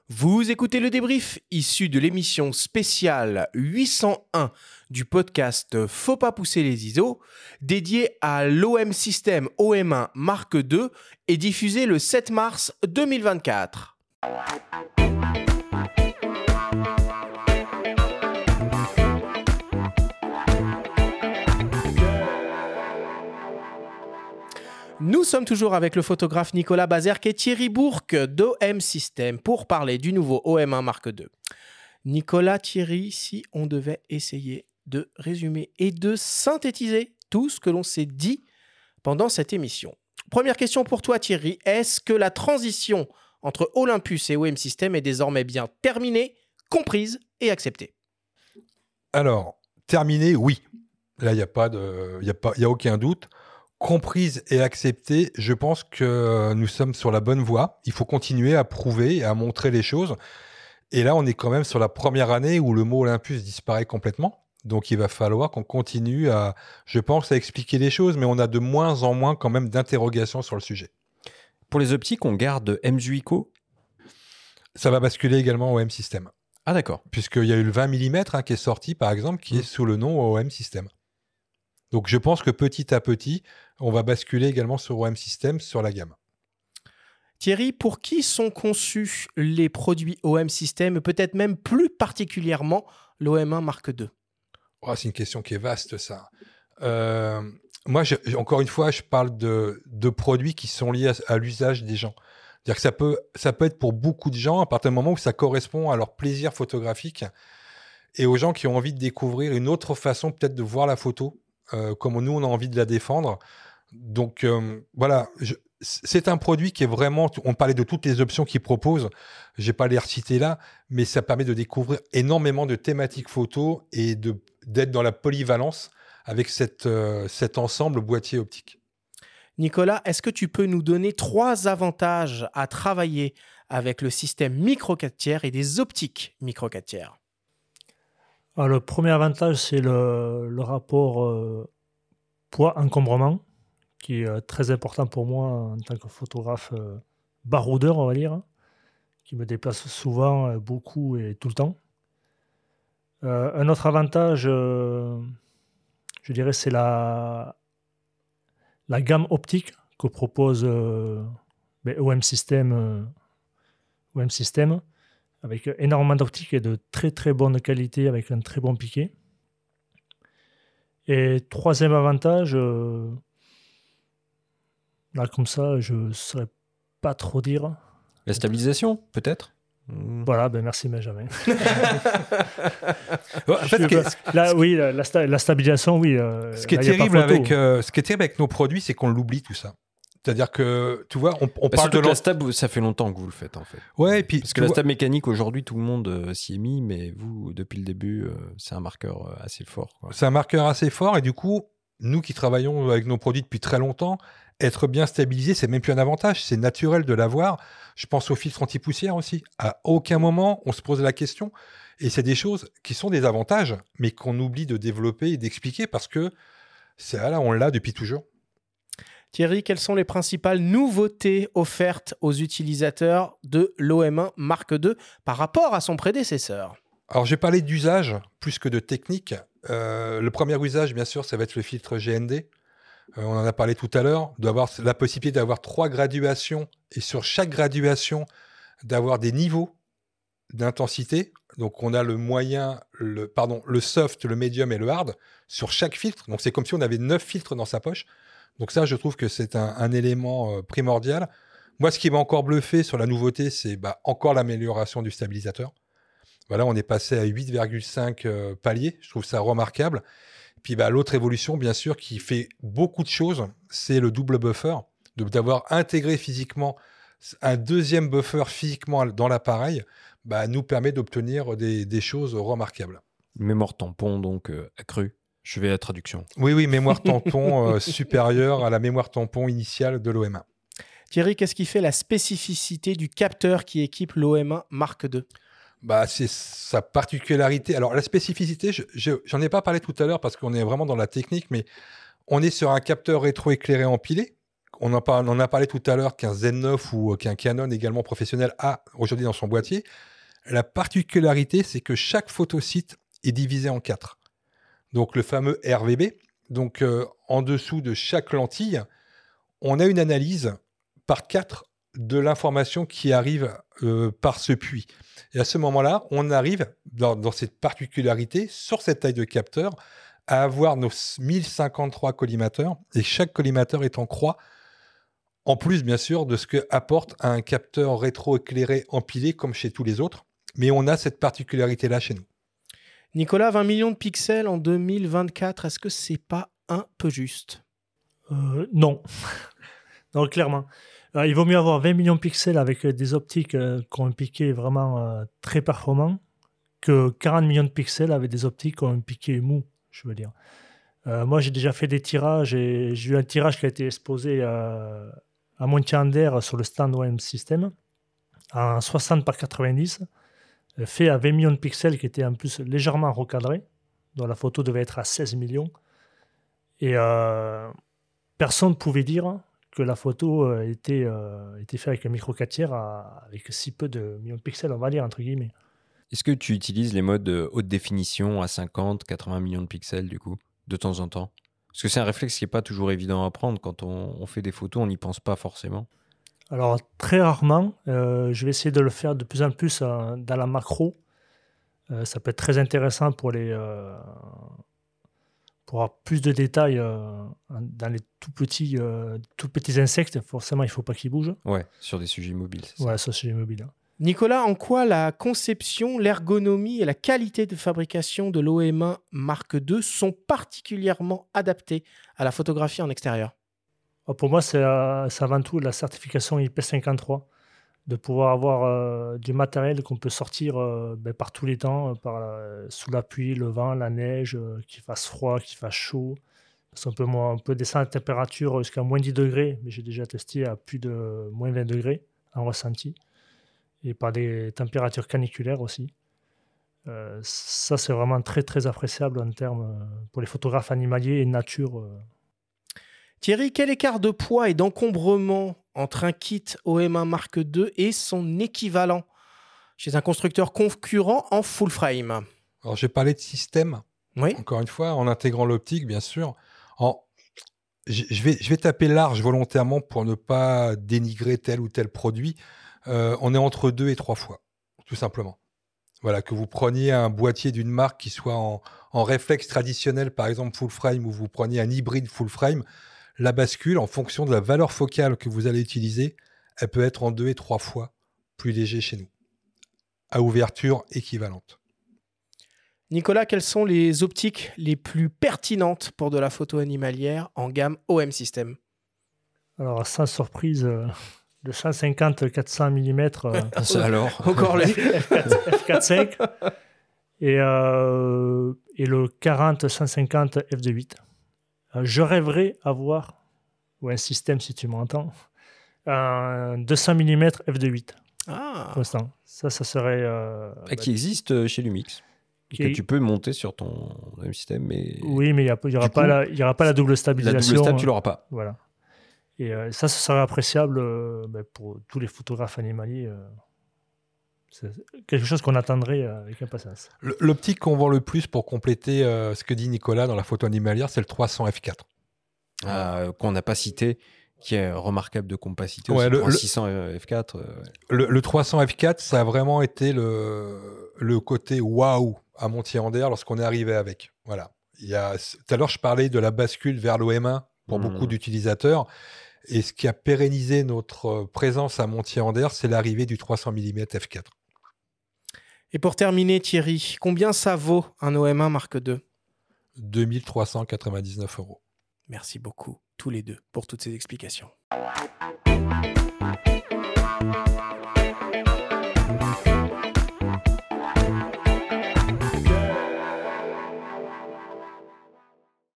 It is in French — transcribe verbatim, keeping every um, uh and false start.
Vous écoutez le débrief issu de l'émission spéciale huit cent un du podcast Faut pas pousser les I S O, dédié à l'O M System O M un Mark deux et diffusé le sept mars deux mille vingt-quatre. Nous sommes toujours avec le photographe Nicolas Bazerque et Thierry Bourque d'O M System pour parler du nouveau O M un Mark deux. Nicolas, Thierry, si on devait essayer de résumer et de synthétiser tout ce que l'on s'est dit pendant cette émission. Première question pour toi, Thierry. Est-ce que la transition entre Olympus et O M System est désormais bien terminée, comprise et acceptée ? Alors, terminée, oui. Là, il n'y a pas de, il y a pas, il y a aucun doute. Comprise et acceptée, je pense que nous sommes sur la bonne voie. Il faut continuer à prouver et à montrer les choses. Et là, on est quand même sur la première année où le mot Olympus disparaît complètement. Donc, il va falloir qu'on continue à, je pense, à expliquer les choses, mais on a de moins en moins quand même d'interrogations sur le sujet. Pour les optiques, on garde Mzuiko ? Ça va basculer également au O M System. Ah d'accord. Puisqu'il y a eu le vingt millimètres hein, qui est sorti, par exemple, qui mmh. est sous le nom O M System. Donc, je pense que petit à petit, on va basculer également sur O M System, sur la gamme. Thierry, pour qui sont conçus les produits O M System, peut-être même plus particulièrement l'O M un Mark deux ? Oh, c'est une question qui est vaste, ça. Euh, moi, je, encore une fois, je parle de, de produits qui sont liés à, à l'usage des gens. C'est-à-dire que ça peut, ça peut être pour beaucoup de gens, à partir du moment où ça correspond à leur plaisir photographique et aux gens qui ont envie de découvrir une autre façon peut-être de voir la photo, euh, comme nous, on a envie de la défendre. Donc, euh, voilà, je, c'est un produit qui est vraiment... On parlait de toutes les options qu'il propose. Je ne vais pas les reciter là, mais ça permet de découvrir énormément de thématiques photo et de, d'être dans la polyvalence avec cette, euh, cet ensemble boîtier optique. Nicolas, est-ce que tu peux nous donner trois avantages à travailler avec le système micro quatre tiers et des optiques micro quatre tiers ? Alors, le premier avantage, c'est le, le rapport euh, poids-encombrement, qui est très important pour moi en tant que photographe euh, baroudeur, on va dire, qui me déplace souvent, euh, beaucoup et tout le temps. Euh, un autre avantage, euh, je dirais, c'est la, la gamme optique que propose euh, ben, O M System, euh, O M System, avec énormément d'optiques et de très très bonne qualité, avec un très bon piqué. Et troisième avantage... Euh, Là, comme ça, je ne saurais pas trop dire. La stabilisation, peut-être ? Voilà, ben merci Benjamin. en fait, je, que, là, oui, la, la, sta- la stabilisation, oui. Euh, ce, qui est là, terrible avec, euh, ce qui est terrible avec nos produits, c'est qu'on l'oublie tout ça. C'est-à-dire que, tu vois, on, on bah, parle de la stab, ça fait longtemps que vous le faites, en fait. Ouais, et puis, parce que la vois... stab mécanique, aujourd'hui, tout le monde euh, s'y est mis, mais vous, depuis le début, euh, c'est un marqueur euh, assez fort. Quoi. C'est un marqueur assez fort, et du coup, nous qui travaillons avec nos produits depuis très longtemps, être bien stabilisé, c'est même plus un avantage, c'est naturel de l'avoir. Je pense au filtre anti-poussière aussi. À aucun moment, on se pose la question. Et c'est des choses qui sont des avantages, mais qu'on oublie de développer et d'expliquer parce que c'est, là, on l'a depuis toujours. Thierry, quelles sont les principales nouveautés offertes aux utilisateurs de l'O M un Mark deux par rapport à son prédécesseur ? Alors, j'ai parlé d'usage plus que de technique. Euh, le premier usage, bien sûr, ça va être le filtre G N D. Euh, on en a parlé tout à l'heure, d'avoir la possibilité d'avoir trois graduations et sur chaque graduation, d'avoir des niveaux d'intensité. Donc, on a le moyen, le, pardon, le soft, le medium et le hard sur chaque filtre. Donc, c'est comme si on avait neuf filtres dans sa poche. Donc, ça, je trouve que c'est un, un élément euh, primordial. Moi, ce qui m'a encore bluffé sur la nouveauté, c'est bah, encore l'amélioration du stabilisateur. Voilà, on est passé à huit virgule cinq euh, paliers. Je trouve ça remarquable. Puis bah, l'autre évolution, bien sûr, qui fait beaucoup de choses, c'est le double buffer, de, d'avoir intégré physiquement un deuxième buffer physiquement dans l'appareil, bah, nous permet d'obtenir des, des choses remarquables. Mémoire tampon, donc euh, accrue. Je vais à la traduction. Oui, oui, mémoire tampon euh, supérieure à la mémoire tampon initiale de l'O M un. Thierry, qu'est-ce qui fait la spécificité du capteur qui équipe l'O M un Mark deux ? Bah, c'est sa particularité. Alors, la spécificité, je, je, j'en ai pas parlé tout à l'heure parce qu'on est vraiment dans la technique, mais on est sur un capteur rétroéclairé empilé. on en, parle, on en a parlé tout à l'heure, qu'un Z neuf ou qu'un Canon également professionnel a aujourd'hui dans son boîtier. La particularité, c'est que chaque photosite est divisé en quatre. Donc, le fameux R V B. Donc, euh, en dessous de chaque lentille, on a une analyse par quatre de l'information qui arrive euh, par ce puits. Et à ce moment-là, on arrive, dans, dans cette particularité, sur cette taille de capteur, à avoir nos mille cinquante-trois collimateurs, et chaque collimateur est en croix, en plus, bien sûr, de ce que apporte un capteur rétroéclairé empilé, comme chez tous les autres. Mais on a cette particularité-là chez nous. Nicolas, vingt millions de pixels en deux mille vingt-quatre, est-ce que c'est pas un peu juste ? euh, Non. Non, clairement. Euh, il vaut mieux avoir vingt millions de pixels avec des optiques euh, qui ont un piqué vraiment euh, très performant que quarante millions de pixels avec des optiques qui ont un piqué mou, je veux dire. Euh, moi, j'ai déjà fait des tirages et j'ai eu un tirage qui a été exposé euh, à Montier-Ander sur le stand O M System en soixante par quatre-vingt-dix, euh, fait à vingt millions de pixels qui était en plus légèrement recadré, dont la photo devait être à seize millions. Et euh, personne ne pouvait dire que la photo euh, était, euh, était faite avec un micro quatre tiers à, avec si peu de millions de pixels, on va dire, entre guillemets. Est-ce que tu utilises les modes de haute définition à cinquante, quatre-vingts millions de pixels, du coup, de temps en temps ? Parce que c'est un réflexe qui n'est pas toujours évident à prendre. Quand on, on fait des photos, on n'y pense pas forcément. Alors, très rarement. Euh, je vais essayer de le faire de plus en plus euh, dans la macro. Euh, ça peut être très intéressant pour les... Euh, pour avoir plus de détails euh, dans les tout petits, euh, tout petits insectes. Forcément, il ne faut pas qu'ils bougent. Ouais, sur des sujets mobiles, c'est Ouais, ça. ça, c'est mobile. Nicolas, en quoi la conception, l'ergonomie et la qualité de fabrication de l'O M un Mark deux sont particulièrement adaptées à la photographie en extérieur ? Pour moi, c'est, euh, c'est avant tout la certification I P cinquante-trois, de pouvoir avoir euh, du matériel qu'on peut sortir euh, ben, par tous les temps, euh, par, euh, sous la pluie, le vent, la neige, euh, qu'il fasse froid, qu'il fasse chaud. Parce qu'on peut, moi, on peut descendre la température jusqu'à moins dix degrés, mais j'ai déjà testé à plus de moins vingt degrés en ressenti, et par des températures caniculaires aussi. Euh, ça, c'est vraiment très, très appréciable en termes euh, pour les photographes animaliers et nature. Euh. Thierry, quel écart de poids et d'encombrement entre un kit O M un Mark deux et son équivalent chez un constructeur concurrent en full frame ? Alors, j'ai parlé de système, Oui. encore une fois, en intégrant l'optique, bien sûr. En... Je, je, vais, je vais taper large volontairement pour ne pas dénigrer tel ou tel produit. Euh, on est entre deux et trois fois, tout simplement. Voilà, que vous preniez un boîtier d'une marque qui soit en, en réflexe traditionnel, par exemple full frame, ou vous preniez un hybride full frame, la bascule, en fonction de la valeur focale que vous allez utiliser, elle peut être en deux et trois fois plus léger chez nous, à ouverture équivalente. Nicolas, quelles sont les optiques les plus pertinentes pour de la photo animalière en gamme O M System ? Alors, sans surprise, euh, le cent cinquante quatre cents millimètres, euh, Alors, Encore les... F quatre, F quatre cinq et, euh, et le quarante cent cinquante F deux huit. Euh, je rêverais avoir, ou un système si tu m'entends, un deux cents millimètres F deux huit Ah, constant. Ça, ça serait... Euh, bah, qui existe euh, chez Lumix. Qui... Que tu peux monter sur ton même système. Mais... Oui, mais il n'y aura, coup, aura, aura pas la double stabilisation. La double stab, tu l'auras pas. Voilà. Et euh, ça, ça serait appréciable euh, ben, pour tous les photographes animaliers. Euh, c'est quelque chose qu'on attendrait euh, avec impatience. L'optique qu'on vend le plus pour compléter euh, ce que dit Nicolas dans la photo animalière, c'est le trois cents F quatre. Euh, qu'on n'a pas cité, qui est remarquable de compacité ouais, aussi, le, le six cents F quatre. Euh, ouais. le, le trois cents F quatre, ça a vraiment été le, le côté waouh à Montier-Ander lorsqu'on est arrivé avec. Voilà. Il y a, tout à l'heure, je parlais de la bascule vers l'O M un pour mmh. beaucoup d'utilisateurs. Et ce qui a pérennisé notre présence à Montier-Ander, c'est l'arrivée du trois cents millimètres F quatre. Et pour terminer, Thierry, combien ça vaut un O M un Mark deux ? deux mille trois cent quatre-vingt-dix-neuf euros. Merci beaucoup, tous les deux, pour toutes ces explications.